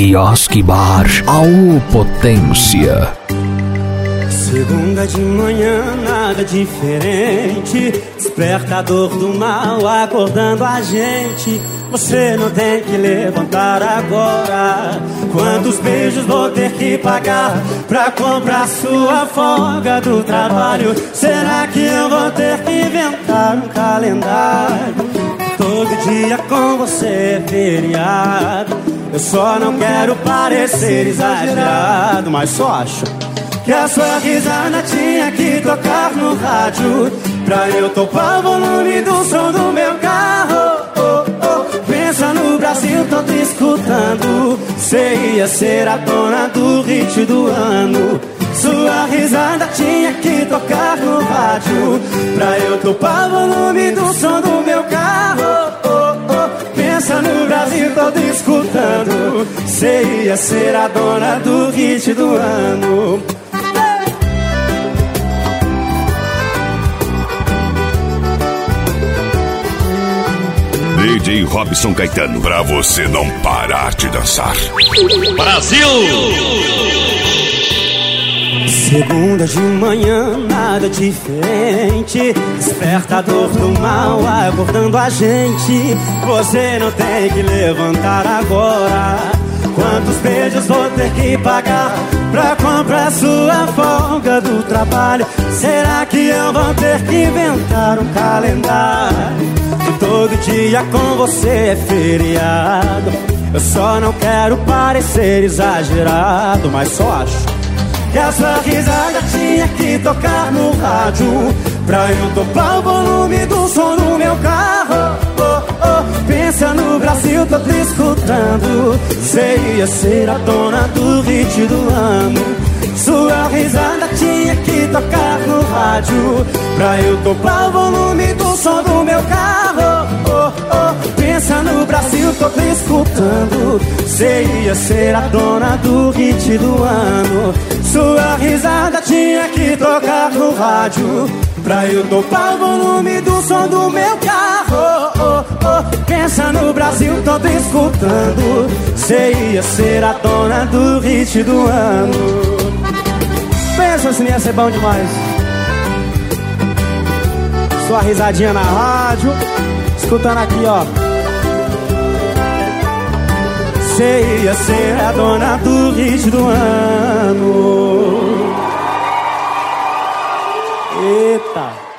Quiosque Bar, a potência. Segunda de manhã, nada diferente. Despertador do mal acordando a gente. Você não tem que levantar agora. Quantos beijos vou ter que pagar pra comprar sua folga do trabalho? Será que eu vou ter que inventar um calendário? Todo dia com você é feriado. Eu só não quero parecer exagerado, mas só acho que a sua risada tinha que tocar no rádio pra eu topar o volume do som do meu carro. Pensa no Brasil todo escutando. Cê ia ser a dona do hit do ano. Sua risada tinha que tocar no rádio pra eu topar o volume do som do meu carro. Pensa no Brasil todo escutando. Cê ia ser a dona do hit do ano. DJ Robson Caetano, pra você não parar de dançar. Brasil! Segunda de manhã, nada diferente. Despertador do mal acordando a gente. Você não tem que levantar agora. Quantos beijos vou ter que pagar pra comprar sua folga do trabalho? Será que eu vou ter que inventar um calendário? Que todo dia com você é feriado. Eu só não quero parecer exagerado, mas só acho que a sua risada tinha que tocar no rádio pra eu topar o volume do som do meu carro. Pensa no Brasil todo escutando. Cê ia ser a dona do hit do ano. Sua risada tinha que tocar no rádio pra eu topar o volume do som do meu carro. Pensa no Brasil todo escutando. Cê ia ser a dona do hit do ano. Sua risada tinha que tocar no rádio pra eu topar o volume do som do meu carro. Pensa no Brasil todo escutando. Cê ia ser a dona do hit do ano. Pensa assim, ia ser bom demais. Sua risadinha na rádio, escutando aqui, ó. Cê ia ser a dona do hit do ano. Eita!